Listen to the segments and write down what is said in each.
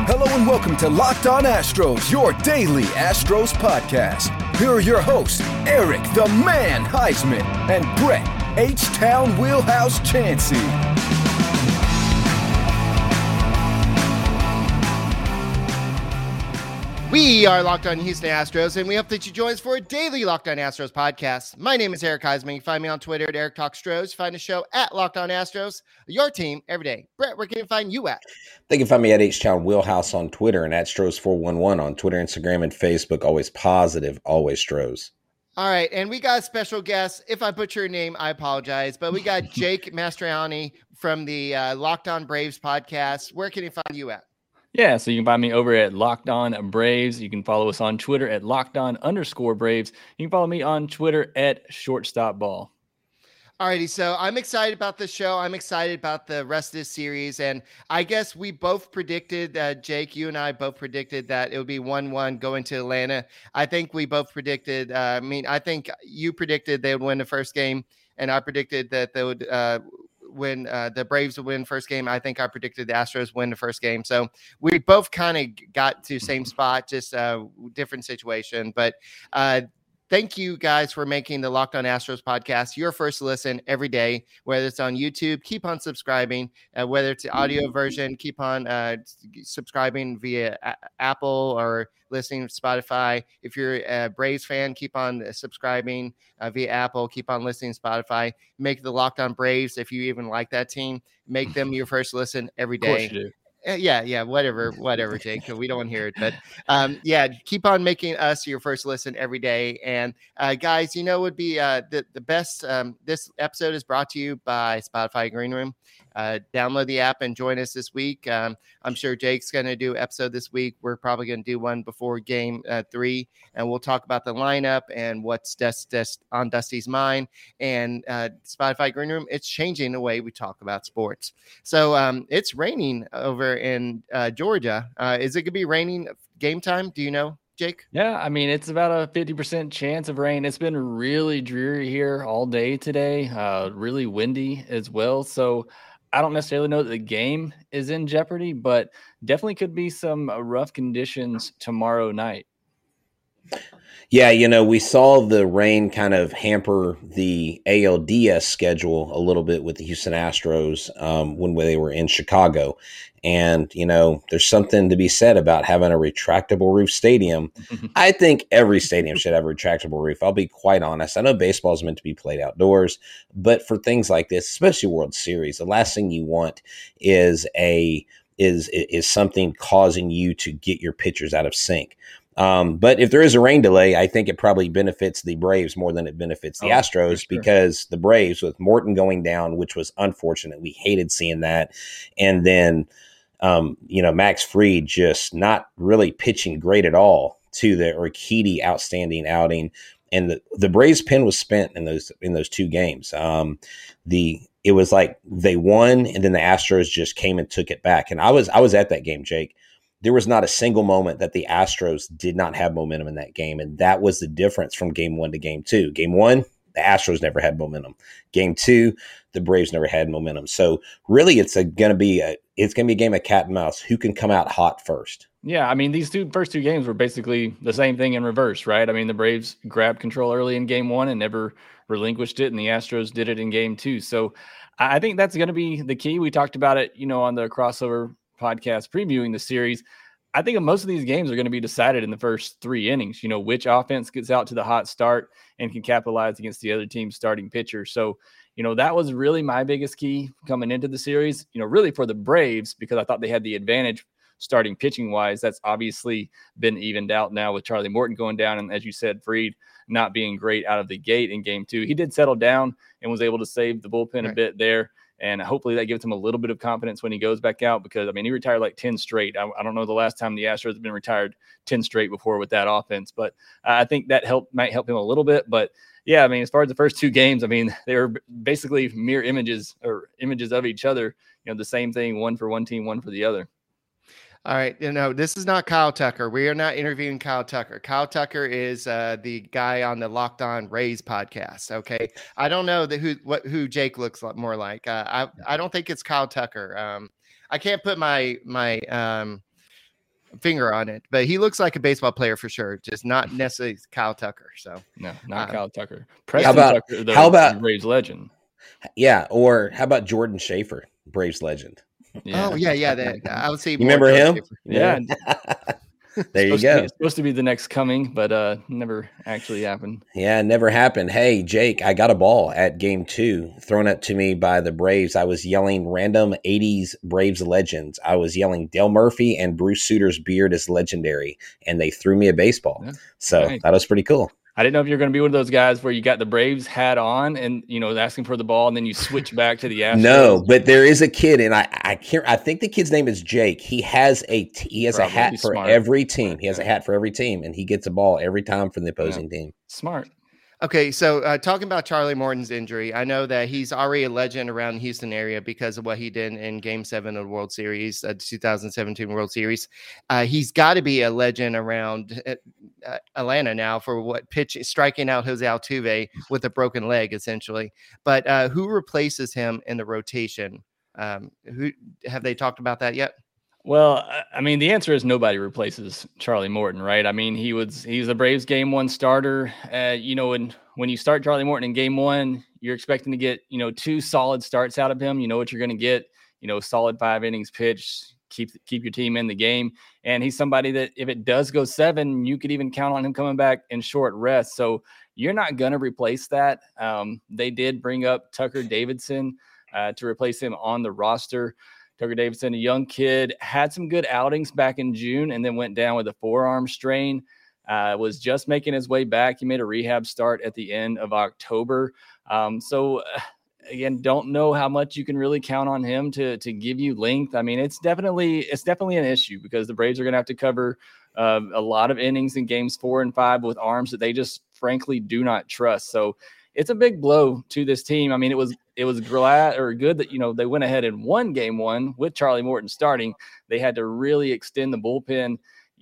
Hello and welcome to Locked On Astros, your daily Astros podcast. Here are your hosts, Eric the Man Heisman and Brett H-Town Wheelhouse Chansey. We are Locked On Houston Astros, and we hope that you join us for a daily Locked On Astros podcast. My name is Eric Heisman. You can find me on Twitter at Eric Talk Stros. Find the show at Locked On Astros, your team every day. Brett, where can you find you at? They can find me at H-Town Wheelhouse on Twitter and at Stros411 on Twitter, Instagram, and Facebook. Always positive, always Stros. All right, and we got a special guest. If I butcher your name, I apologize, but we got Jake Mastriani from the Locked On Braves podcast. Where can you find you at? Yeah, so you can find me over at Locked On Braves. You can follow us on Twitter at LockedOn_Braves. You can follow me on Twitter at ShortstopBall. All righty, so I'm excited about the show. I'm excited about the rest of this series, and I guess we both predicted, Jake, you and I both predicted that it would be 1-1 going to Atlanta. I think we both predicted, I think you predicted they would win the first game, and I predicted that they would when the Braves would win first game. I think I predicted the Astros win the first game. So we both kind of got to same spot, just different situation. But thank you guys for making the Locked On Astros podcast your first listen every day, whether it's on YouTube, keep on subscribing, whether it's the audio version, keep on subscribing via Apple or listening to Spotify. If you're a Braves fan, keep on subscribing via Apple, keep on listening to Spotify. Make the Locked On Braves, if you even like that team, make them your first listen every day. Of course you do. Yeah, whatever, Jake. We don't want to hear it, but keep on making us your first listen every day. And guys, it would be the best. This episode is brought to you by Spotify Green Room. Download the app and join us this week. I'm sure Jake's going to do an episode this week. We're probably going to do one before game 3, and we'll talk about the lineup and what's on Dusty's mind. And Spotify Green Room, it's changing the way we talk about sports. So it's raining over in Georgia. Is it going to be raining game time? Do you know, Jake? Yeah, it's about a 50% chance of rain. It's been really dreary here all day today, really windy as well. So I don't necessarily know that the game is in jeopardy, but definitely could be some rough conditions tomorrow night. Yeah, we saw the rain kind of hamper the ALDS schedule a little bit with the Houston Astros when they were in Chicago. And, there's something to be said about having a retractable roof stadium. I think every stadium should have a retractable roof. I'll be quite honest. I know baseball is meant to be played outdoors, but for things like this, especially World Series, the last thing you want is something causing you to get your pitchers out of sync. But if there is a rain delay, I think it probably benefits the Braves more than it benefits the Astros, because the Braves, with Morton going down, which was unfortunate, we hated seeing that. And then, Max Fried just not really pitching great at all to the Urquidy outstanding outing. And the Braves pen was spent in those two games. It was like they won, and then the Astros just came and took it back. And I was at that game, Jake. There was not a single moment that the Astros did not have momentum in that game. And that was the difference from game 1 to game 2. Game 1, the Astros never had momentum. Game 2, the Braves never had momentum. So really it's going to be a game of cat and mouse. Who can come out hot first? Yeah, these first two games were basically the same thing in reverse, right? The Braves grabbed control early in game 1 and never relinquished it, and the Astros did it in game 2. So I think that's going to be the key. We talked about it, on the crossover podcast previewing the series. I think most of these games are going to be decided in the first 3 innings, which offense gets out to the hot start and can capitalize against the other team's starting pitcher. So, that was really my biggest key coming into the series, really for the Braves, because I thought they had the advantage starting pitching wise. That's obviously been evened out now with Charlie Morton going down. And as you said, Fried not being great out of the gate in game 2. He did settle down and was able to save the bullpen a bit there. And hopefully that gives him a little bit of confidence when he goes back out, because, he retired like 10 straight. I don't know the last time the Astros have been retired 10 straight before with that offense, but I think that might help him a little bit. But yeah, as far as the first 2 games, they were basically mirror images of each other, the same thing, one for one team, one for the other. All right. This is not Kyle Tucker. We are not interviewing Kyle Tucker. Kyle Tucker is the guy on the Locked On Rays podcast. Okay. I don't know who Jake looks more like. I don't think it's Kyle Tucker. I can't put my finger on it, but he looks like a baseball player for sure. Just not necessarily Kyle Tucker. So no, not Kyle Tucker. Preston Tucker, the Braves legend. Yeah, or how about Jordan Schaefer, Braves legend? Yeah. Oh yeah. I would say. You remember him? Yeah. There you go. It's supposed to be the next coming, but never actually happened. Yeah, never happened. Hey, Jake, I got a ball at game 2 thrown up to me by the Braves. I was yelling random 80s Braves legends. I was yelling Dale Murphy and Bruce Suter's beard is legendary, and they threw me a baseball. Yeah, so nice. That was pretty cool. I didn't know if you're going to be one of those guys where you got the Braves hat on and, asking for the ball, and then you switch back to the Astros. No, but there is a kid, and I think the kid's name is Jake. He has a hat for every team. He has a hat for every team, and he gets a ball every time from the opposing team. Smart. Okay, so talking about Charlie Morton's injury, I know that he's already a legend around the Houston area because of what he did in Game 7 of the World Series, 2017 World Series. He's got to be a legend around Atlanta now for striking out Jose Altuve with a broken leg, essentially. But who replaces him in the rotation? Who have they talked about that yet? Well, I mean, the answer is nobody replaces Charlie Morton, right? I mean, he's a Braves Game 1 starter. And when you start Charlie Morton in Game 1, you're expecting to get, 2 solid starts out of him. You know what you're going to get, solid 5 innings pitched, keep your team in the game. And he's somebody that if it does go 7, you could even count on him coming back in short rest. So you're not going to replace that. They did bring up Tucker Davidson to replace him on the roster. Tucker Davidson, a young kid, had some good outings back in June and then went down with a forearm strain. Was just making his way back. He made a rehab start at the end of October. So again, don't know how much you can really count on him to give you length. I mean, it's definitely an issue because the Braves are going to have to cover a lot of innings in games 4 and 5 with arms that they just frankly do not trust. So it's a big blow to this team. I mean, it was good that, they went ahead and won Game 1 with Charlie Morton starting. They had to really extend the bullpen.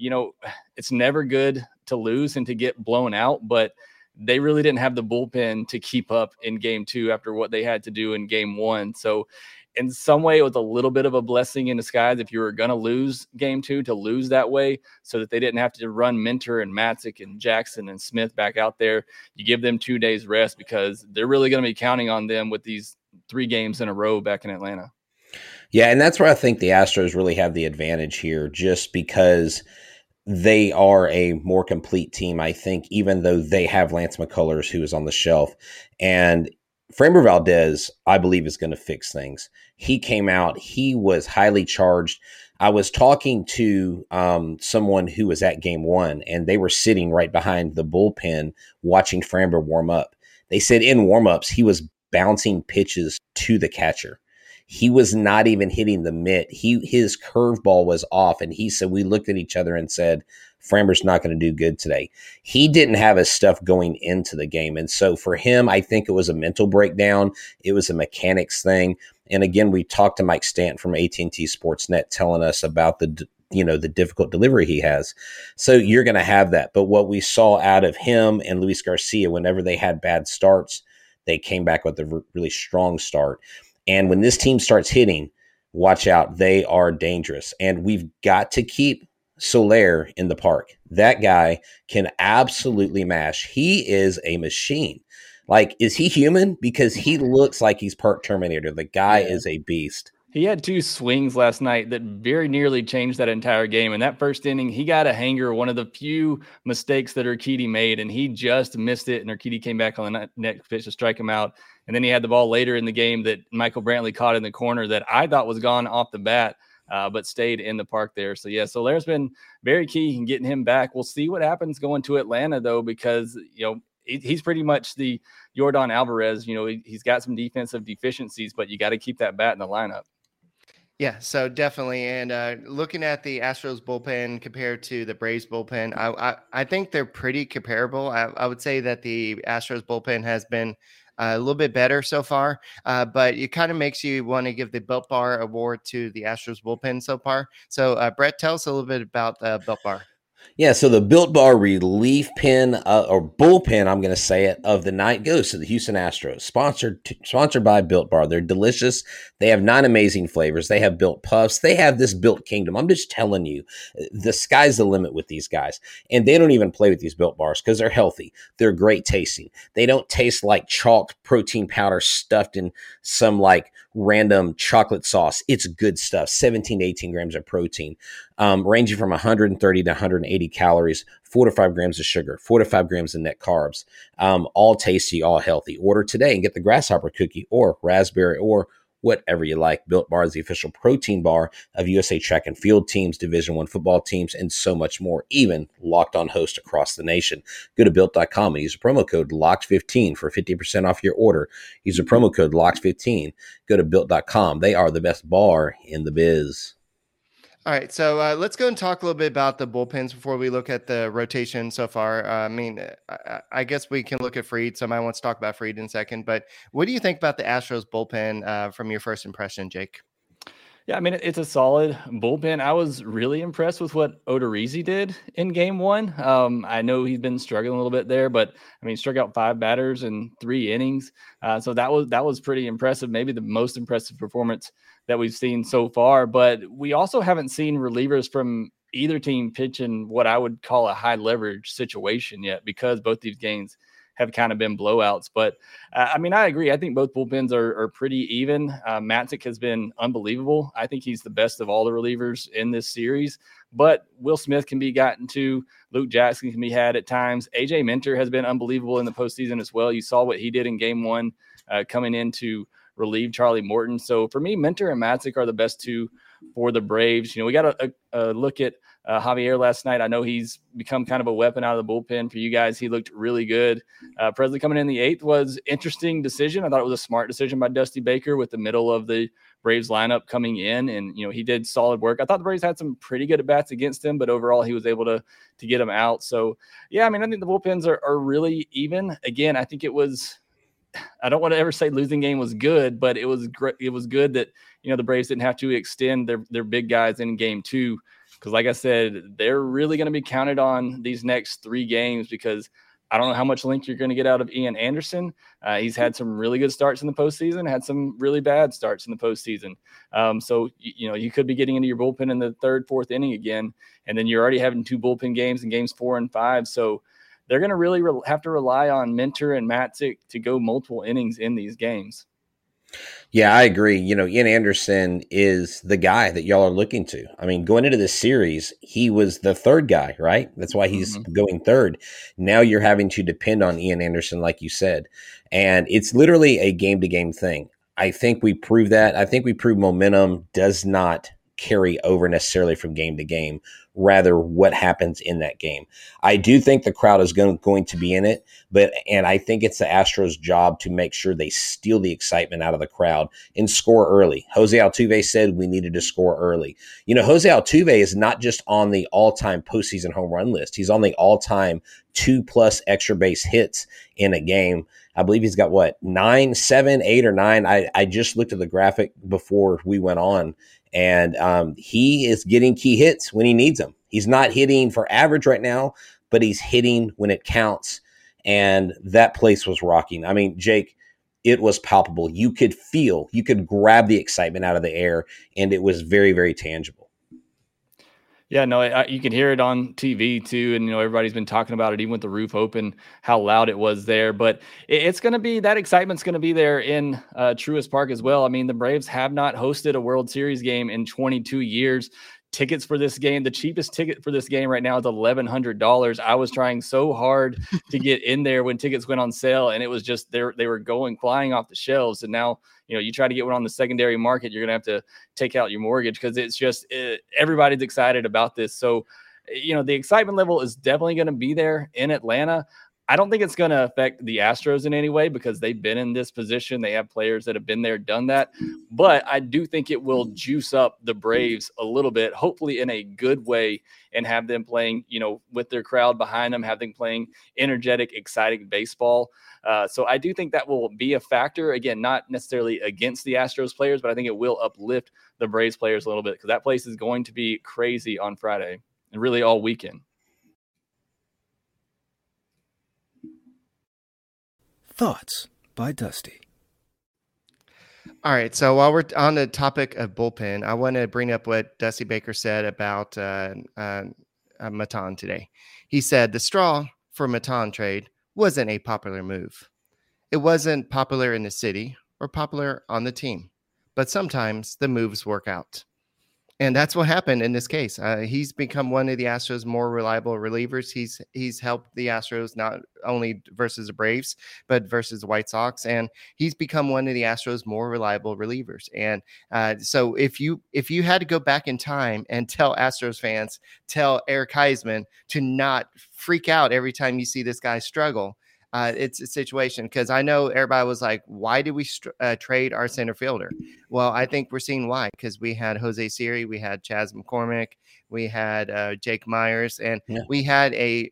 It's never good to lose and to get blown out, but they really didn't have the bullpen to keep up in Game 2 after what they had to do in Game 1. So in some way, it was a little bit of a blessing in disguise if you were going to lose Game 2 to lose that way so that they didn't have to run Minter and Matzik and Jackson and Smith back out there. You give them 2 days rest because they're really going to be counting on them with these 3 games in a row back in Atlanta. Yeah, and that's where I think the Astros really have the advantage here just because they are a more complete team, I think, even though they have Lance McCullers, who is on the shelf. And Framber Valdez, I believe, is going to fix things. He came out. He was highly charged. I was talking to someone who was at Game 1, and they were sitting right behind the bullpen watching Framber warm up. They said in warm-ups, he was bouncing pitches to the catcher. He was not even hitting the mitt. His curveball was off, and he said, we looked at each other and said, Framber's not going to do good today. He didn't have his stuff going into the game. And so for him, I think it was a mental breakdown. It was a mechanics thing. And again, we talked to Mike Stanton from AT&T Sportsnet telling us about the difficult delivery he has. So you're going to have that. But what we saw out of him and Luis Garcia, whenever they had bad starts, they came back with a really strong start. And when this team starts hitting, watch out. They are dangerous. And we've got to keep Soler in the park. That guy can absolutely mash. He is a machine. Like, is he human? Because he looks like he's part Terminator. The guy is a beast. He had 2 swings last night that very nearly changed that entire game. In that first inning, he got a hanger, one of the few mistakes that Urquidy made, and he just missed it, and Urquidy came back on the next pitch to strike him out. And then he had the ball later in the game that Michael Brantley caught in the corner that I thought was gone off the bat, but stayed in the park there. So, yeah, Soler's been very key in getting him back. We'll see what happens going to Atlanta, though, because, he's pretty much the Yordan Alvarez. He's got some defensive deficiencies, but you got to keep that bat in the lineup. Yeah, so definitely. And looking at the Astros bullpen compared to the Braves bullpen, I think they're pretty comparable. I would say that the Astros bullpen has been a little bit better so far, but it kind of makes you want to give the Built Bar award to the Astros bullpen so far. So, Brett, tell us a little bit about the Built Bar. Yeah, so the Built Bar relief pin or bullpen, I'm going to say it, of the night goes to the Houston Astros. Sponsored by Built Bar. They're delicious. They have 9 amazing flavors. They have Built Puffs. They have this Built Kingdom. I'm just telling you, the sky's the limit with these guys. And they don't even play with these Built Bars because they're healthy. They're great tasting. They don't taste like chalk protein powder stuffed in some like random chocolate sauce. It's good stuff. 17 to 18 grams of protein. Ranging from 130 to 180 calories, 4 to 5 grams of sugar, 4 to 5 grams of net carbs, all tasty, all healthy. Order today and get the grasshopper cookie or raspberry or whatever you like. Built Bar is the official protein bar of USA track and field teams, Division I football teams, and so much more, even Locked On hosts across the nation. Go to Built.com and use the promo code LOCKED15 for 50% off your order. Use the promo code LOCKED15. Go to Built.com. They are the best bar in the biz. All right, so let's go and talk a little bit about the bullpens before we look at the rotation so far. I guess we can look at Fried. Somebody wants to talk about Fried in a second, but what do you think about the Astros bullpen from your first impression, Jake? Yeah, I mean, it's a solid bullpen. I was really impressed with what Odorizzi did in game 1. I know he's been struggling a little bit there, but I mean, he struck out 5 batters in 3 innings. So that was pretty impressive. Maybe the most impressive performance that we've seen so far. But we also haven't seen relievers from either team pitch in what I would call a high leverage situation yet, because both these games have kind of been blowouts. But I mean, I agree. I think both bullpens are pretty even. Matzek has been unbelievable. I think he's the best of all the relievers in this series. But Will Smith can be gotten to. Luke Jackson can be had at times. AJ Minter has been unbelievable in the postseason as well. You saw what he did in game 1 coming in to relieve Charlie Morton. So for me, Minter and Matzek are the best 2 for the Braves. You know, we got a look at Javier last night. I know he's become kind of a weapon out of the bullpen for you guys. He looked really good. Presley coming in the 8th was interesting decision. I thought it was a smart decision by Dusty Baker with the middle of the Braves lineup coming in, and you know, he did solid work. I thought the Braves had some pretty good at bats against him, but overall he was able to get him out. So yeah, I mean, I think the bullpens are really even. Again, I think it was, I don't want to ever say losing game was good, but it was great. It was good that, you know, the Braves didn't have to extend their big guys in game 2. Because like I said, they're really going to be counted on these next 3 games, because I don't know how much length you're going to get out of Ian Anderson. He's had some really good starts in the postseason, had some really bad starts in the postseason. So, you know, you could be getting into your bullpen in the 3rd, 4th inning again, and then you're already having 2 bullpen games in games 4 and 5. So they're going to really have to rely on Minter and Matzek to go multiple innings in these games. Yeah, I agree. You know, Ian Anderson is the guy that y'all are looking to. I mean, going into this series, he was the 3rd guy, right? That's why he's going 3rd. Now you're having to depend on Ian Anderson, like you said. And it's literally a game-to-game thing. I think we proved that. I think we proved momentum does not carry over necessarily from game to game, rather what happens in that game. I do think the crowd is going to be in it, and I think it's the Astros' job to make sure they steal the excitement out of the crowd and score early. Jose Altuve said we needed to score early. You know, Jose Altuve is not just on the all-time postseason home run list. He's on the all-time 2+ extra base hits in a game. I believe he's got 9, 7, 8, or 9. I just looked at the graphic before we went on, and he is getting key hits when he needs them. He's not hitting for average right now, but he's hitting when it counts. And that place was rocking. I mean, Jake, it was palpable. You could grab the excitement out of the air, and it was very, very tangible. Yeah, no, you can hear it on TV too. And, you know, everybody's been talking about it, even with the roof open, how loud it was there. But it's going to be, that excitement's going to be there in Truist Park as well. I mean, the Braves have not hosted a World Series game in 22 years. Tickets for this game, the cheapest ticket for this game right now is $1,100. I was trying so hard to get in there when tickets went on sale, and it was just they were flying off the shelves. And now, you know, you try to get one on the secondary market, you're going to have to take out your mortgage, because it's just everybody's excited about this. So, you know, the excitement level is definitely going to be there in Atlanta. I don't think it's going to affect the Astros in any way, because they've been in this position. They have players that have been there, done that. But I do think it will juice up the Braves a little bit, hopefully in a good way, and have them playing, you know, with their crowd behind them, have them playing energetic, exciting baseball. So I do think that will be a factor. Again, not necessarily against the Astros players, but I think it will uplift the Braves players a little bit, because that place is going to be crazy on Friday and really all weekend. Thoughts by Dusty. All right. So while we're on the topic of bullpen, I want to bring up what Dusty Baker said about Matan today. He said the straw for Matan trade wasn't a popular move. It wasn't popular in the city or popular on the team, but sometimes the moves work out. And that's what happened in this case. He's become one of the Astros' more reliable relievers. He's helped the Astros not only versus the Braves, but versus the White Sox. And he's become one of the Astros' more reliable relievers. And so if you had to go back in time and tell Astros fans, tell Eric Heisman to not freak out every time you see this guy struggle, it's a situation, because I know everybody was like, why did we trade our center fielder? Well, I think we're seeing why, because we had Jose Siri, we had Chas McCormick, we had Jake Myers, and we had a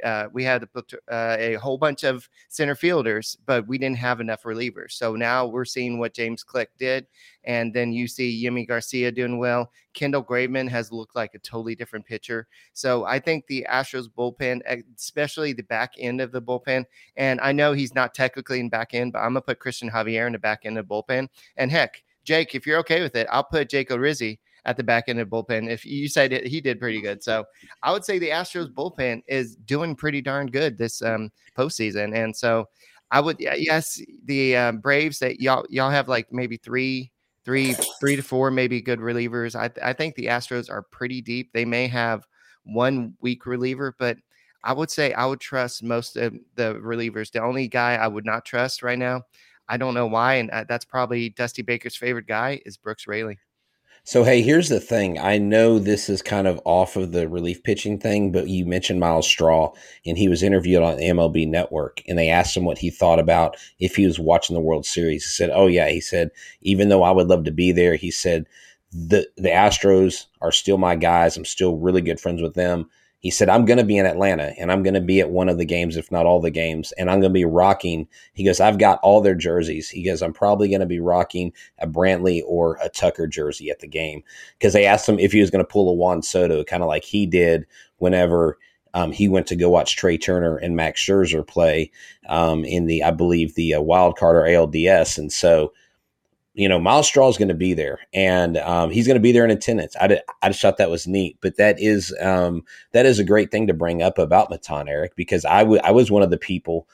whole bunch of center fielders, but we didn't have enough relievers. So now we're seeing what James Click did, and then you see Yimi Garcia doing well. Kendall Graveman has looked like a totally different pitcher. So I think the Astros bullpen, especially the back end of the bullpen, and I know he's not technically in back end, but I'm going to put Christian Javier in the back end of the bullpen. And heck, Jake, if you're okay with it, I'll put Jake Orizzi at the back end of the bullpen. If you said it, he did pretty good. So I would say the Astros bullpen is doing pretty darn good this postseason. And so I would, yes, the Braves, that y'all have like maybe three to four maybe good relievers. I think the Astros are pretty deep. They may have one weak reliever, but I would say I would trust most of the relievers. The only guy I would not trust right now, I don't know why, and that's probably Dusty Baker's favorite guy, is Brooks Raley. So, hey, here's the thing. I know this is kind of off of the relief pitching thing, but you mentioned Miles Straw, and he was interviewed on MLB Network, and they asked him what he thought about if he was watching the World Series. He said, oh, yeah. He said, even though I would love to be there, he said, the Astros are still my guys. I'm still really good friends with them. He said, I'm going to be in Atlanta, and I'm going to be at one of the games, if not all the games, and I'm going to be rocking. He goes, I've got all their jerseys. He goes, I'm probably going to be rocking a Brantley or a Tucker jersey at the game, because they asked him if he was going to pull a Juan Soto, kind of like he did whenever he went to go watch Trey Turner and Max Scherzer play in the, I believe, the wild card or ALDS. And so, you know, Miles Straw is going to be there, and he's going to be there in attendance. I just thought that was neat, but that is a great thing to bring up about Matan, Eric, because I was one of the people,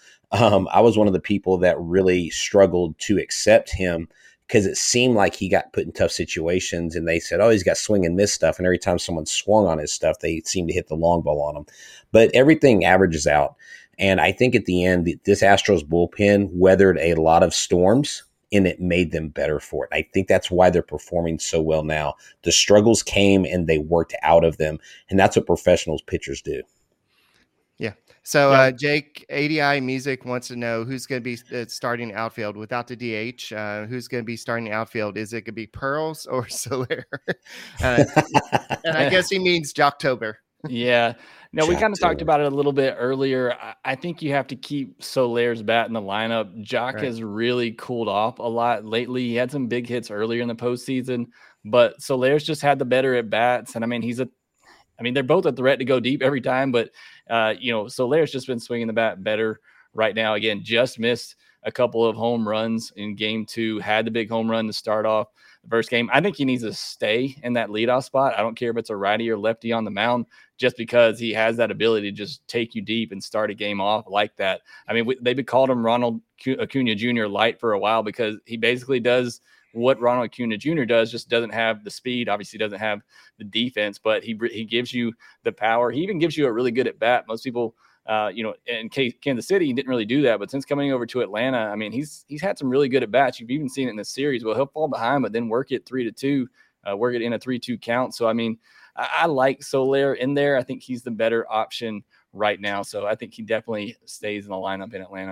that really struggled to accept him, because it seemed like he got put in tough situations, and they said, oh, he's got swing and miss stuff, and every time someone swung on his stuff, they seemed to hit the long ball on him. But everything averages out, and I think at the end, this Astros bullpen weathered a lot of storms, and it made them better for it. I think that's why they're performing so well now. The struggles came and they worked out of them, and that's what professional pitchers do. Yeah. So Jake, ADI Music wants to know who's going to be starting outfield without the DH. Who's going to be starting outfield? Is it going to be Pearls or Soler? And I guess he means Jocktober. Yeah. No, we kind of talked about it a little bit earlier. I think you have to keep Soler's bat in the lineup. Jock has really cooled off a lot lately. He had some big hits earlier in the postseason, but Soler's just had the better at bats. And I mean, they're both a threat to go deep every time, but Soler's just been swinging the bat better right now. Again, just missed a couple of home runs in game 2, had the big home run to start off the first game. I think he needs to stay in that leadoff spot. I don't care if it's a righty or lefty on the mound, just because he has that ability to just take you deep and start a game off like that. I mean, they've called him Ronald Acuna Jr. light for a while, because he basically does what Ronald Acuna Jr. does, just doesn't have the speed, obviously doesn't have the defense, but he gives you the power. He even gives you a really good at bat. Most people, in Kansas City, he didn't really do that, but since coming over to Atlanta, I mean, he's had some really good at bats. You've even seen it in the series. Well, he'll fall behind, but then work it 3-2, work it in a 3-2 count. So, I mean, I like Soler in there. I think he's the better option right now. So I think he definitely stays in the lineup in Atlanta.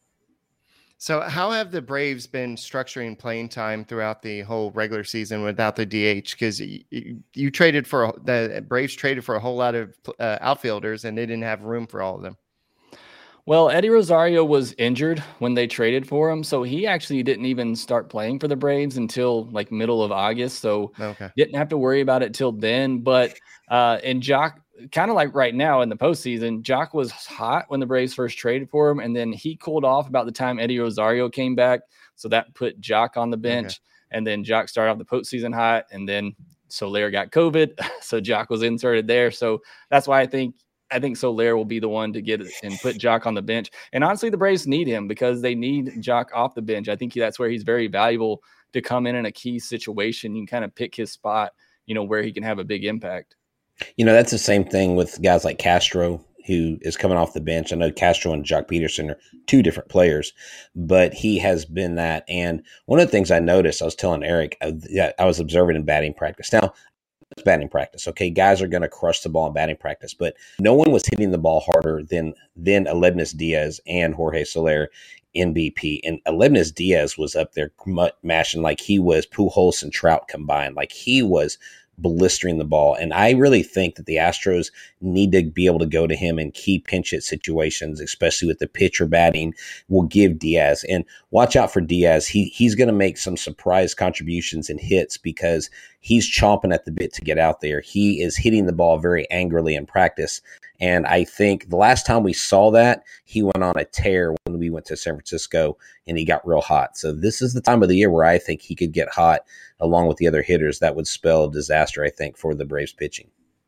So how have the Braves been structuring playing time throughout the whole regular season without the DH? Because you traded for the Braves traded for a whole lot of outfielders, and they didn't have room for all of them. Well, Eddie Rosario was injured when they traded for him, so he actually didn't even start playing for the Braves until like middle of August. So didn't have to worry about it till then. But and Jock kind of like right now in the postseason, Jock was hot when the Braves first traded for him, and then he cooled off about the time Eddie Rosario came back. So that put Jock on the bench, and then Jock started off the postseason hot, and then Soler got COVID, so Jock was inserted there. So that's why I think Soler will be the one to get it and put Jock on the bench. And honestly, the Braves need him because they need Jock off the bench. I think that's where he's very valuable to come in a key situation. You can kind of pick his spot, where he can have a big impact. That's the same thing with guys like Castro, who is coming off the bench. I know Castro and Jock Peterson are two different players, but he has been that. And one of the things I noticed, I was telling Eric, I was observing in batting practice. Now, it's batting practice. Okay, guys are going to crush the ball in batting practice, but no one was hitting the ball harder than Aledmys Diaz and Jorge Soler in BP. And Aledmys Diaz was up there mashing like he was Pujols and Trout combined. Like he was blistering the ball. And I really think that the Astros need to be able to go to him in key pinch hit situations, especially with the pitcher batting, will give Diaz. And watch out for Diaz. He's going to make some surprise contributions and hits because he's chomping at the bit to get out there. He is hitting the ball very angrily in practice. And I think the last time we saw that, he went on a tear when we went to San Francisco and he got real hot. So this is the time of the year where I think he could get hot along with the other hitters. That would spell disaster, I think, for the Braves pitching.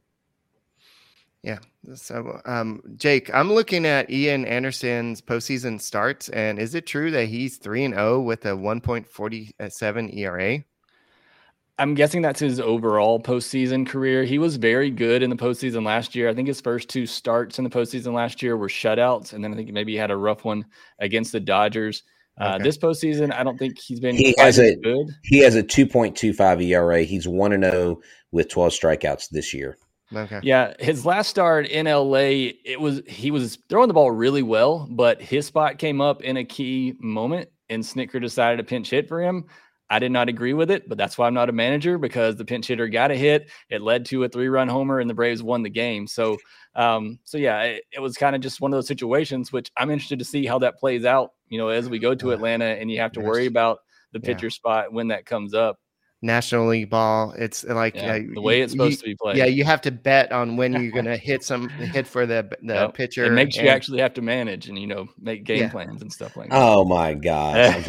Yeah. So, Jake, I'm looking at Ian Anderson's postseason starts, and is it true that he's 3-0 with a 1.47 ERA? I'm guessing that's his overall postseason career. He was very good in the postseason last year. I think his first two starts in the postseason last year were shutouts, and then I think maybe he had a rough one against the Dodgers. This postseason, I don't think he's been good. He has a 2.25 ERA. He's 1-0 with 12 strikeouts this year. Okay. Yeah, his last start in LA, he was throwing the ball really well, but his spot came up in a key moment, and Snitker decided to pinch hit for him. I did not agree with it, but that's why I'm not a manager, because the pinch hitter got a hit. It led to a 3-run homer, and the Braves won the game. So yeah, it was kind of just one of those situations, which I'm interested to see how that plays out, as we go to Atlanta and you have to worry about the pitcher spot when that comes up. National League ball. It's like the way it's supposed to be played. Yeah, you have to bet on when you're going to hit for the pitcher. It makes you actually have to manage and make game plans and stuff like that. Oh my gosh!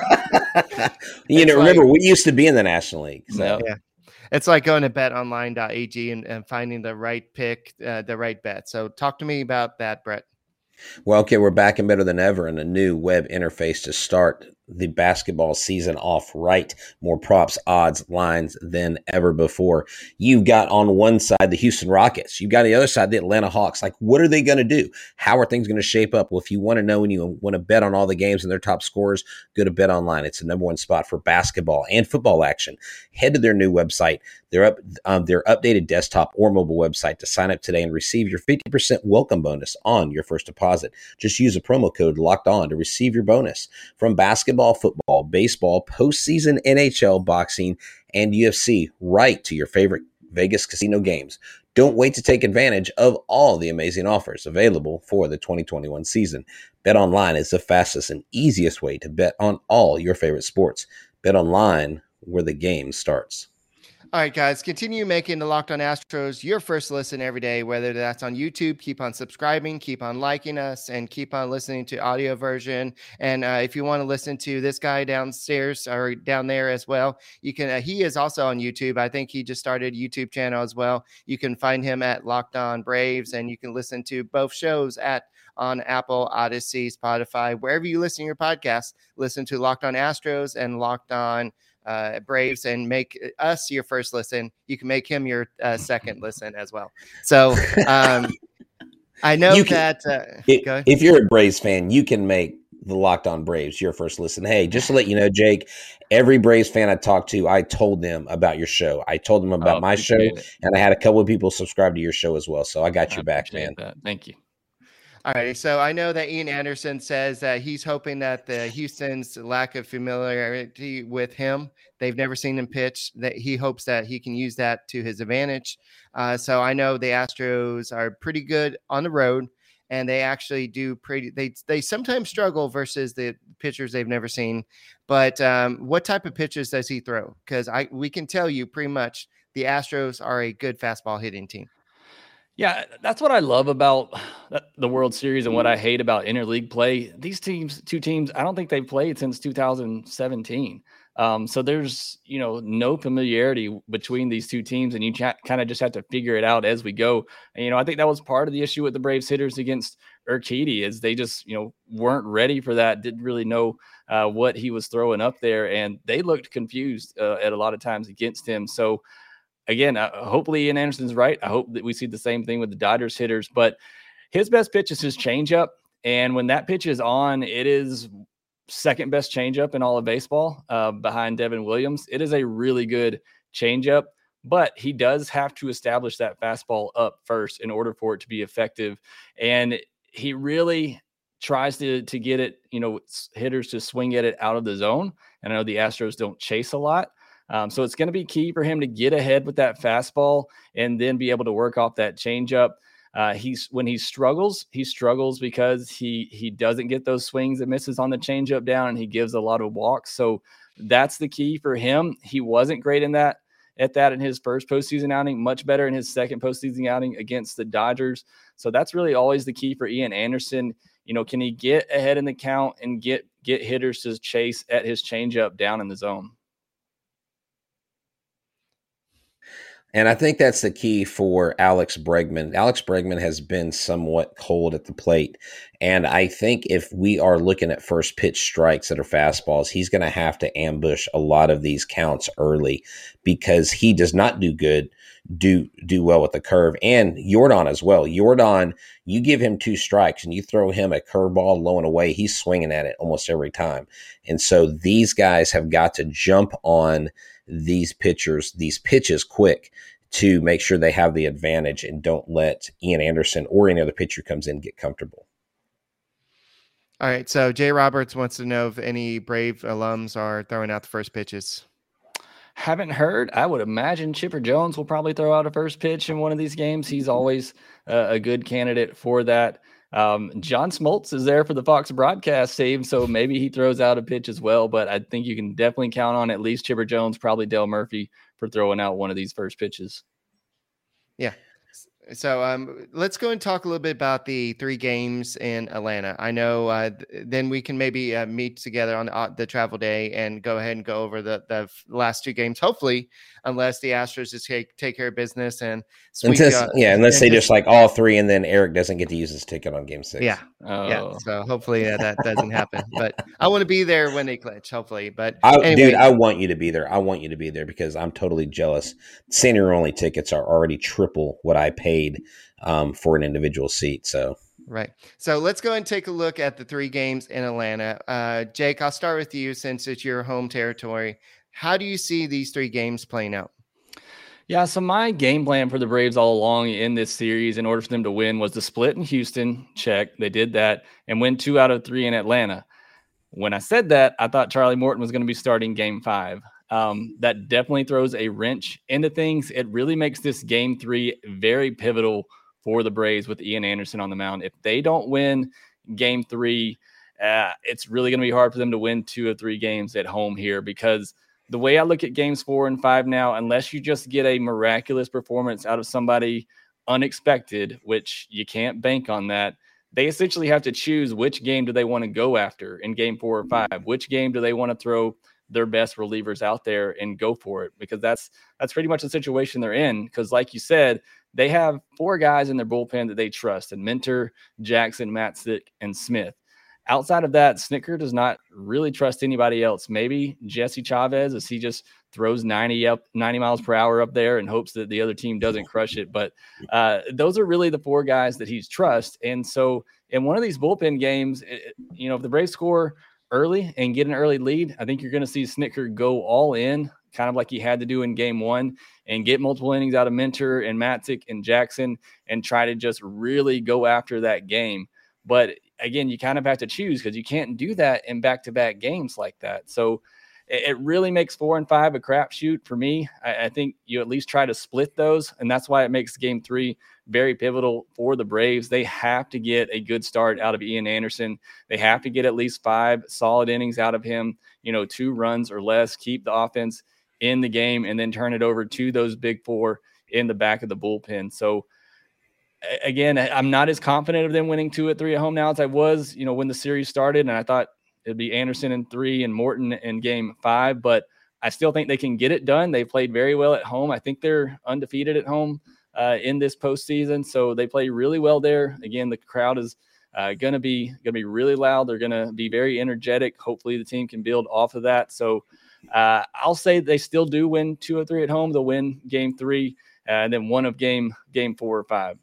Remember we used to be in the National League. So. Yeah, it's like going to betonline.ag and finding the right pick, the right bet. So talk to me about that, Brett. Well, okay, we're back and better than ever in a new web interface to start the basketball season off right. More props, odds, lines than ever before. You've got on one side the Houston Rockets. You've got on the other side the Atlanta Hawks. Like, what are they going to do? How are things going to shape up? Well, if you want to know and you want to bet on all the games and their top scorers, go to BetOnline. It's the number one spot for basketball and football action. Head to their new website, their updated desktop or mobile website to sign up today and receive your 50% welcome bonus on your first deposit. Just use a promo code Locked On to receive your bonus. From basketball, football, baseball, postseason, NHL, boxing, and UFC, right to your favorite Vegas casino games. Don't wait to take advantage of all the amazing offers available for the 2021 season. BetOnline is the fastest and easiest way to bet on all your favorite sports. BetOnline, where the game starts. All right, guys, continue making the Locked On Astros your first listen every day, whether that's on YouTube. Keep on subscribing, keep on liking us, and keep on listening to audio version. And if you want to listen to this guy downstairs or down there as well, you can. He is also on YouTube. I think he just started a YouTube channel as well. You can find him at Locked On Braves, and you can listen to both shows on Apple, Odyssey, Spotify, wherever you listen to your podcast. Listen to Locked On Astros and Locked On Braves, and make us your first listen. You can make him your second listen as well. So I know if you're a Braves fan, you can make the Locked On Braves your first listen. Hey, just to let you know, Jake, every Braves fan I talked to, I told them about your show. I told them about my show, and I had a couple of people subscribe to your show as well. So I got your back, man. Thank you. All right, so I know that Ian Anderson says that he's hoping that the Houston's lack of familiarity with him, they've never seen him pitch, that he hopes that he can use that to his advantage. So I know the Astros are pretty good on the road, and they actually do they sometimes struggle versus the pitchers they've never seen. But what type of pitches does he throw? Because we can tell you pretty much the Astros are a good fastball hitting team. Yeah, that's what I love about the World Series and what I hate about interleague play. These two teams, I don't think they've played since 2017. So there's, no familiarity between these two teams, and you kind of just have to figure it out as we go. And, I think that was part of the issue with the Braves hitters against Urquidy is they just, weren't ready for that, didn't really know what he was throwing up there, and they looked confused at a lot of times against him. So, again, hopefully Ian Anderson's right. I hope that we see the same thing with the Dodgers hitters, but his best pitch is his changeup. And when that pitch is on, it is second best changeup in all of baseball behind Devin Williams. It is a really good changeup, but he does have to establish that fastball up first in order for it to be effective. And he really tries to get it, hitters to swing at it out of the zone. And I know the Astros don't chase a lot. So it's going to be key for him to get ahead with that fastball and then be able to work off that changeup. When he struggles because he doesn't get those swings and misses on the changeup down, and he gives a lot of walks. So that's the key for him. He wasn't great in that in his first postseason outing, much better in his second postseason outing against the Dodgers. So that's really always the key for Ian Anderson. Can he get ahead in the count and get hitters to chase at his changeup down in the zone? And I think that's the key for Alex Bregman. Alex Bregman has been somewhat cold at the plate. And I think if we are looking at first pitch strikes that are fastballs, he's going to have to ambush a lot of these counts early because he does not do well with the curve. And Yordan as well. Yordan, you give him 2 strikes and you throw him a curveball low and away, he's swinging at it almost every time. And so these guys have got to jump on these pitches quick to make sure they have the advantage and don't let Ian Anderson or any other pitcher comes in get comfortable. All right. So Jay Roberts wants to know if any Brave alums are throwing out the first pitches. Haven't heard. I would imagine Chipper Jones will probably throw out a first pitch in one of these games. He's always a good candidate for that. John Smoltz is there for the Fox broadcast team, so maybe he throws out a pitch as well, but I think you can definitely count on at least Chipper Jones, probably Dale Murphy for throwing out one of these first pitches. Yeah. So let's go and talk a little bit about the 3 games in Atlanta. I know then we can maybe meet together on the travel day and go ahead and go over the last 2 games, hopefully, unless the Astros just take care of business and unless they just like all 3 and then Eric doesn't get to use his ticket on game 6. Yeah. So hopefully that doesn't happen. But I want to be there when they clinch, hopefully. But anyway. Dude, I want you to be there. I want you to be there because I'm totally jealous. Senior only tickets are already triple what I paid for an individual seat. So right. So let's go and take a look at the 3 games in Atlanta. Jake, I'll start with you since it's your home territory. How do you see these 3 games playing out? Yeah, so my game plan for the Braves all along in this series in order for them to win was to split in Houston. Check. They did that and win 2 out of 3 in Atlanta. When I said that, I thought Charlie Morton was going to be starting game 5. That definitely throws a wrench into things. It really makes this game 3 very pivotal for the Braves with Ian Anderson on the mound. If they don't win game 3, it's really going to be hard for them to win 2 of 3 games at home here, because the way I look at games 4 and 5 now, unless you just get a miraculous performance out of somebody unexpected, which you can't bank on that, they essentially have to choose which game do they want to go after in game 4 or 5. Which game do they want to throw their best relievers out there and go for it? Because that's pretty much the situation they're in. Because like you said, they have 4 guys in their bullpen that they trust, and Minter, Jackson, Matzik, and Smith. Outside of that, Snitker does not really trust anybody else. Maybe Jesse Chavez, as he just throws 90 miles per hour up there and hopes that the other team doesn't crush it. But those are really the 4 guys that he's trust. And so in one of these bullpen games, if the Braves score early and get an early lead, I think you're going to see Snitker go all in, kind of like he had to do in game 1, and get multiple innings out of Minter and Matzik and Jackson and try to just really go after that game. But again, you kind of have to choose, because you can't do that in back-to-back games like that. So it really makes 4 and 5 a crapshoot for me. I think you at least try to split those, and that's why it makes game 3 very pivotal for the Braves. They have to get a good start out of Ian Anderson. They have to get at least 5 solid innings out of him, 2 runs or less, keep the offense in the game, and then turn it over to those big 4 in the back of the bullpen. So again, I'm not as confident of them winning 2 or 3 at home now as I was, when the series started. And I thought it'd be Anderson in 3 and Morton in game 5, but I still think they can get it done. They played very well at home. I think they're undefeated at home in this postseason. So they play really well there. Again, the crowd is going to be really loud. They're going to be very energetic. Hopefully the team can build off of that. So I'll say they still do win 2 or 3 at home. They'll win game 3 and then one of game 4 or 5.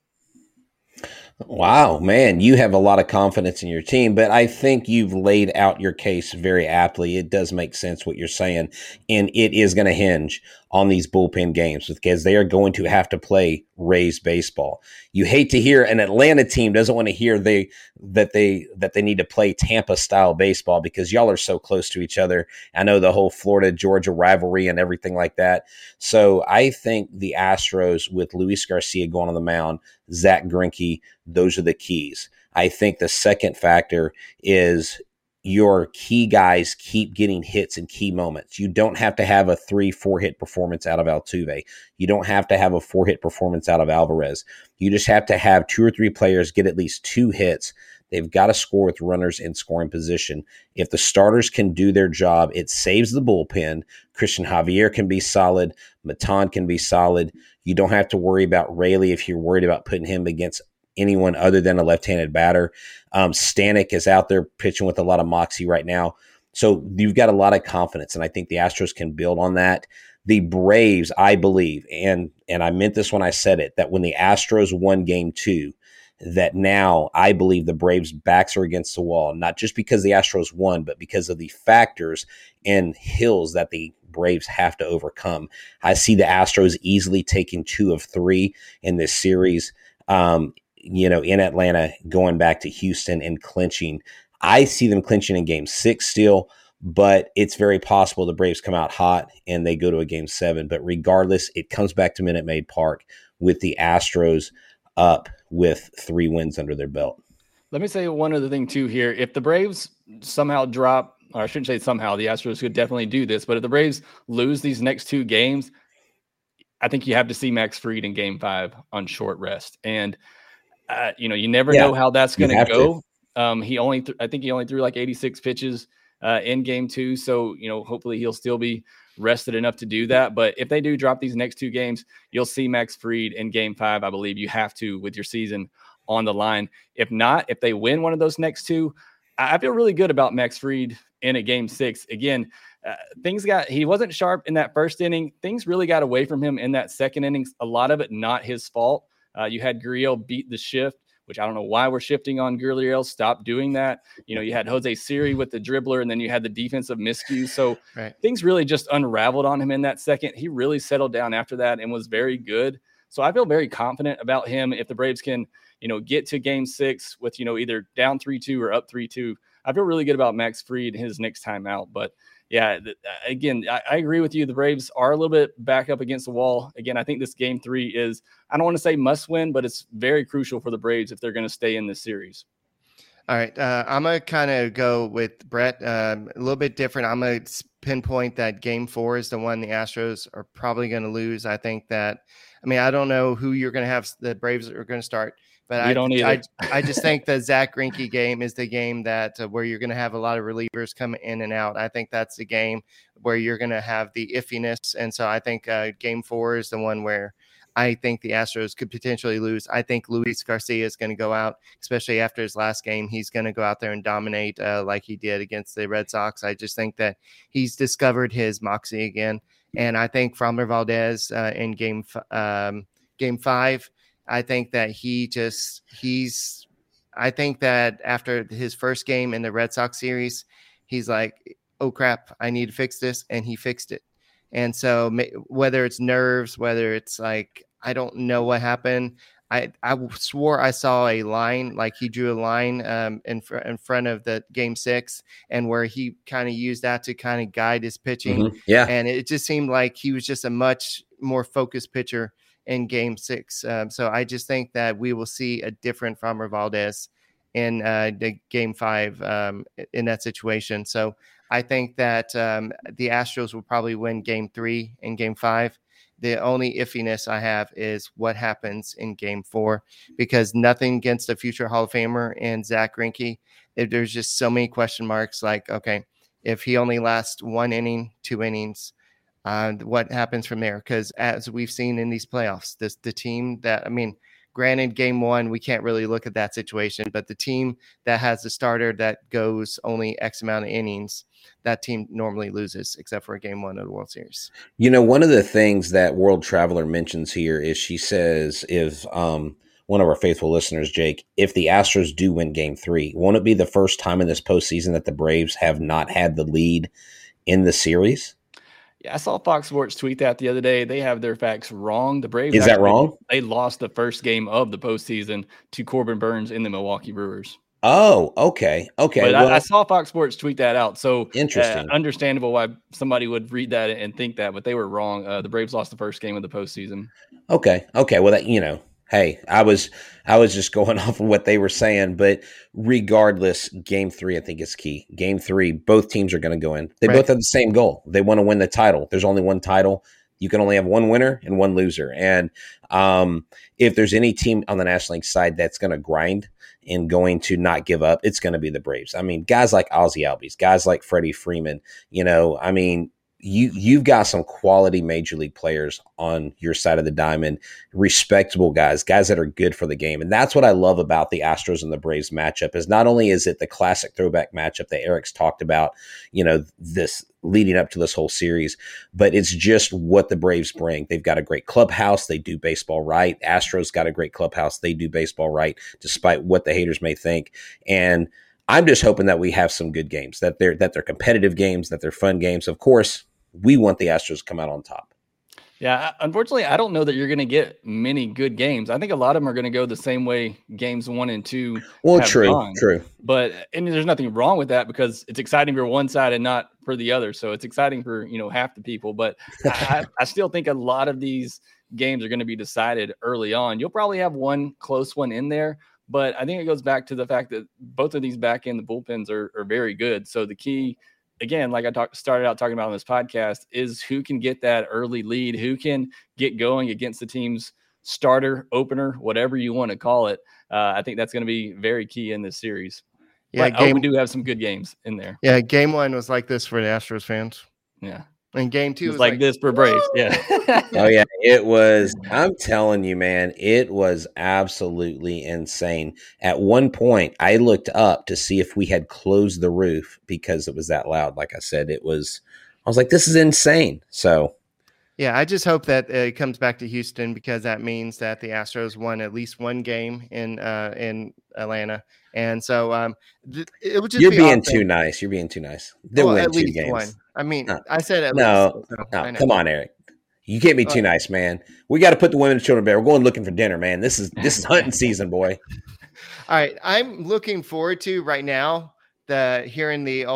Wow, man, you have a lot of confidence in your team, but I think you've laid out your case very aptly. It does make sense what you're saying, and it is going to hinge on these bullpen games because they are going to have to play Rays baseball. You hate to hear an Atlanta team doesn't want to hear that they need to play Tampa style baseball because y'all are so close to each other. I know the whole Florida-Georgia rivalry and everything like that. So I think the Astros with Luis Garcia going on the mound, Zach Greinke, those are the keys. I think the second factor is your key guys keep getting hits in key moments. You don't have to have a 3-4 hit performance out of Altuve. You don't have to have a 4-hit performance out of Alvarez. You just have to have 2 or 3 players get at least 2 hits. They've got to score with runners in scoring position. If the starters can do their job, it saves the bullpen. Christian Javier can be solid. Matan can be solid. You don't have to worry about Rayleigh if you're worried about putting him against anyone other than a left-handed batter. Stanek is out there pitching with a lot of moxie right now. So you've got a lot of confidence, and I think the Astros can build on that. The Braves, I believe, and I meant this when I said it, that when the Astros won game 2, that now I believe the Braves' backs are against the wall, not just because the Astros won, but because of the factors and hills that the Braves have to overcome. I see the Astros easily taking 2 of 3 in this series. In Atlanta, going back to Houston and clinching. I see them clinching in game 6 still, but it's very possible the Braves come out hot and they go to a game 7. But regardless, it comes back to Minute Maid Park with the Astros up with 3 wins under their belt. Let me say one other thing too here. If the Braves somehow drop, or I shouldn't say somehow, the Astros could definitely do this, but if the Braves lose these next 2 games, I think you have to see Max Fried in game 5 on short rest. And you never know how that's going to go. I think he only threw like 86 pitches in game 2. So, hopefully he'll still be rested enough to do that. But if they do drop these next 2 games, you'll see Max Fried in game 5. I believe you have to with your season on the line. If not, if they win one of those next 2, I feel really good about Max Fried in a game 6. Again, he wasn't sharp in that first inning. Things really got away from him in that second inning. A lot of it not his fault. You had Gurriel beat the shift, which I don't know why we're shifting on Gurriel. Stop doing that. You had Jose Siri with the dribbler, and then you had the defensive miscue. So Things really just unraveled on him in that second. He really settled down after that and was very good. So I feel very confident about him. If the Braves can, get to game 6 with, either down 3-2 or up 3-2, I feel really good about Max Fried his next time out. But yeah, again, I agree with you. The Braves are a little bit back up against the wall. Again, I think this game 3 is, I don't want to say must win, but it's very crucial for the Braves if they're going to stay in this series. All right. I'm going to kind of go with Brett a little bit different. I'm going to pinpoint that game 4 is the one the Astros are probably going to lose. I think that, I don't know who you're going to have the Braves are going to start. But I just think the Zach Greinke game is the game that where you're going to have a lot of relievers come in and out. I think that's the game where you're going to have the iffiness. And so I think game 4 is the one where I think the Astros could potentially lose. I think Luis Garcia is going to go out, especially after his last game. He's going to go out there and dominate like he did against the Red Sox. I just think that he's discovered his moxie again. And I think Framber Valdez in game 5, I think that I think that after his first game in the Red Sox series, he's like, oh crap, I need to fix this. And he fixed it. And so whether it's nerves, whether it's like, I don't know what happened. I swore I saw a line, like he drew a line in front of the game 6 and where he kind of used that to kind of guide his pitching. Mm-hmm. Yeah. And it just seemed like he was just a much more focused pitcher in game 6. So I just think that we will see a different Framber Valdez in the game 5 in that situation. So I think that the Astros will probably win game 3 and game 5. The only iffiness I have is what happens in game 4, because nothing against a future Hall of Famer and Zach Greinke. There's just so many question marks. Like, okay, if he only lasts 1 inning, 2 innings, what happens from there? Because as we've seen in these playoffs, the team that, I mean, granted, game 1, we can't really look at that situation, but the team that has a starter that goes only X amount of innings, that team normally loses, except for game 1 of the World Series. You know, one of the things that World Traveler mentions here is she says if one of our faithful listeners, Jake, if the Astros do win game 3, won't it be the first time in this postseason that the Braves have not had the lead in the series? Yeah, I saw Fox Sports tweet that the other day. They have their facts wrong. The Braves Is that wrong? They lost the first game of the postseason to Corbin Burns in the Milwaukee Brewers. Oh, okay. Okay. But I saw Fox Sports tweet that out. So interesting. Understandable why somebody would read that and think that, but they were wrong. The Braves lost the first game of the postseason. Okay. Well, that, you know, hey, I was just going off of what they were saying, but regardless, game 3, I think is key. Game 3, both teams are going to go in. They both have the same goal. They want to win the title. There's only one title. You can only have one winner and one loser. And if there's any team on the National League side that's going to grind and going to not give up, it's going to be the Braves. I mean, guys like Ozzie Albies, guys like Freddie Freeman, you know, I mean, you've got some quality major league players on your side of the diamond, respectable guys that are good for the game. And that's what I love about the Astros and the Braves matchup, is not only is it the classic throwback matchup that Eric's talked about, you know, this leading up to this whole series, but it's just what the Braves bring. They've got a great clubhouse. They do baseball right. Astros got a great clubhouse. They do baseball right, despite what the haters may think. And I'm just hoping that we have some good games, that they're competitive games, that they're fun games. Of course, we want the Astros to come out on top. Yeah, unfortunately, I don't know that you're going to get many good games. I think a lot of them are going to go the same way games 1 and 2. Well, true. But and there's nothing wrong with that, because it's exciting for one side and not for the other. So it's exciting for, you know, half the people. But I still think a lot of these games are going to be decided early on. You'll probably have one close one in there, but I think it goes back to the fact that both of these back end, the bullpens are very good. So the key, again, like I started out talking about on this podcast, is who can get that early lead, who can get going against the team's starter, opener, whatever you want to call it. I think that's going to be very key in this series. Yeah, we do have some good games in there. Yeah, game 1 was like this for the Astros fans. Yeah. And game 2 was like this for Braves. Yeah. Oh, yeah. It was, I'm telling you, man, it was absolutely insane. At one point, I looked up to see if we had closed the roof because it was that loud. Like I said, I was like, this is insane. So, yeah, I just hope that it comes back to Houston, because that means that the Astros won at least one game in Atlanta. And so it would just You're be being awesome. too nice. You're being too nice. They'll win 2 games. One. I mean, I said at least. So no, come on, Eric. You can't be too nice, man. We got to put the women and children to bed. We're going looking for dinner, man. This is hunting season, boy. All right, I'm looking forward to right now hearing the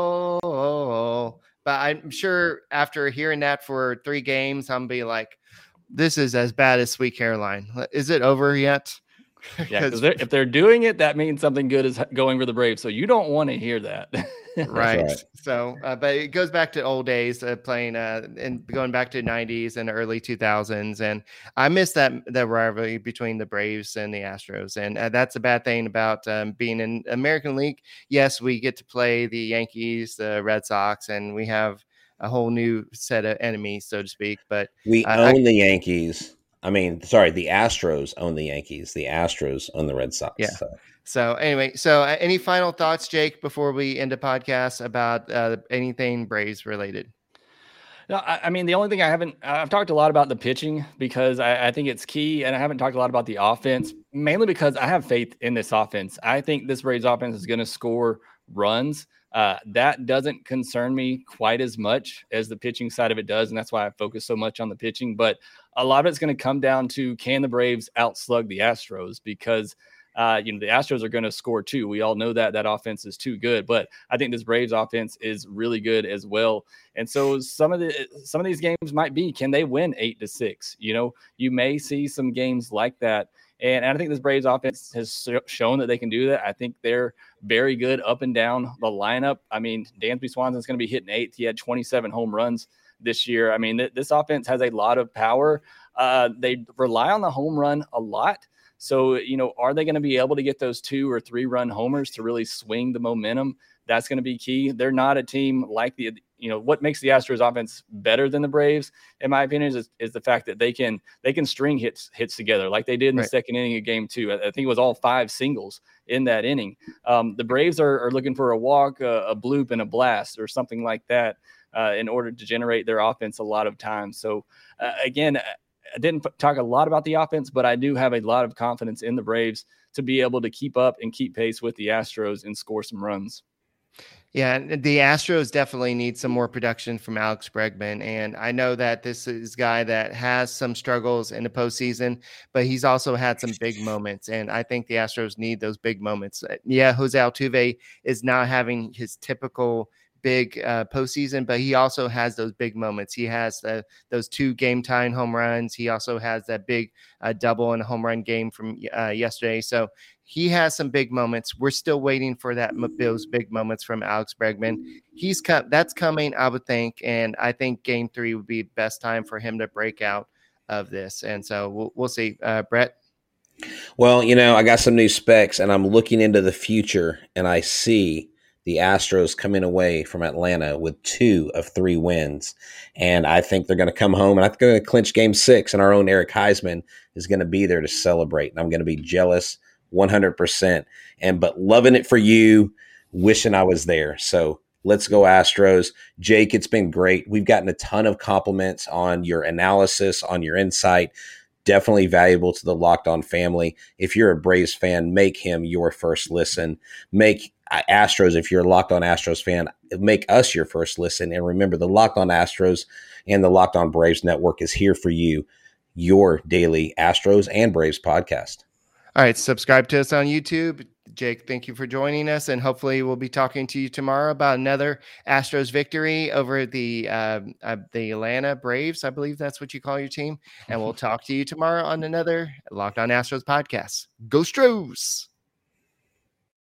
oh. But I'm sure after hearing that for 3 games, I'm be like, this is as bad as Sweet Caroline. Is it over yet? Yeah, because if they're doing it, that means something good is going for the Braves. So you don't want to hear that. Right. So, but it goes back to old days playing and going back to the 90s and early 2000s. And I miss that rivalry between the Braves and the Astros. And that's a bad thing about being in American League. Yes, we get to play the Yankees, the Red Sox, and we have a whole new set of enemies, so to speak. But we own the Yankees. I mean, sorry, the Astros own the Yankees. The Astros own the Red Sox. Yeah. So anyway, any final thoughts, Jake, before we end the podcast about anything Braves related? No, I mean, the only thing I've talked a lot about the pitching, because I think it's key, and I haven't talked a lot about the offense, mainly because I have faith in this offense. I think this Braves offense is going to score runs. That doesn't concern me quite as much as the pitching side of it does, and that's why I focus so much on the pitching. But a lot of it's going to come down to, can the Braves outslug the Astros? Because the Astros are going to score too. We all know that offense is too good, but I think this Braves offense is really good as well. And so some of these games might be, can they win 8-6? You may see some games like that. And I think this Braves offense has shown that they can do that. I think they're very good up and down the lineup. I mean, Dansby Swanson's going to be hitting 8th. He had 27 home runs this year. I mean, this offense has a lot of power. They rely on the home run a lot. So, are they going to be able to get those 2 or 3 run homers to really swing the momentum? That's going to be key. They're not a team like what makes the Astros offense better than the Braves, in my opinion, is the fact that they can string hits together like they did in the second inning of game 2. I think it was all 5 singles in that inning. The Braves are looking for a walk, a bloop, and a blast or something like that in order to generate their offense a lot of times. So again, I didn't talk a lot about the offense, but I do have a lot of confidence in the Braves to be able to keep up and keep pace with the Astros and score some runs. Yeah, the Astros definitely need some more production from Alex Bregman. And I know that this is a guy that has some struggles in the postseason, but he's also had some big moments. And I think the Astros need those big moments. Yeah, Jose Altuve is not having his typical big postseason, but he also has those big moments. He has those 2 game-tying home runs. He also has that big double and home run game from yesterday. So he has some big moments. We're still waiting for those big moments from Alex Bregman. That's coming, I would think, and I think Game 3 would be the best time for him to break out of this. And so we'll see. Brett? Well, I got some new specs, and I'm looking into the future, and I see the Astros coming away from Atlanta with 2 of 3 wins. And I think they're going to come home, and I think they're going to clinch Game 6, and our own Eric Heisman is going to be there to celebrate. And I'm going to be jealous 100%, but loving it for you, wishing I was there. So let's go Astros. Jake, it's been great. We've gotten a ton of compliments on your analysis, on your insight. Definitely valuable to the Locked On family. If you're a Braves fan, make him your first listen. Make Astros, if you're a Locked On Astros fan, make us your first listen. And remember, the Locked On Astros and the Locked On Braves network is here for you, your daily Astros and Braves podcast. All right, subscribe to us on YouTube. Jake, thank you for joining us, and hopefully we'll be talking to you tomorrow about another Astros victory over the Atlanta Braves. I believe that's what you call your team. And we'll talk to you tomorrow on another Locked On Astros podcast. Go Stros!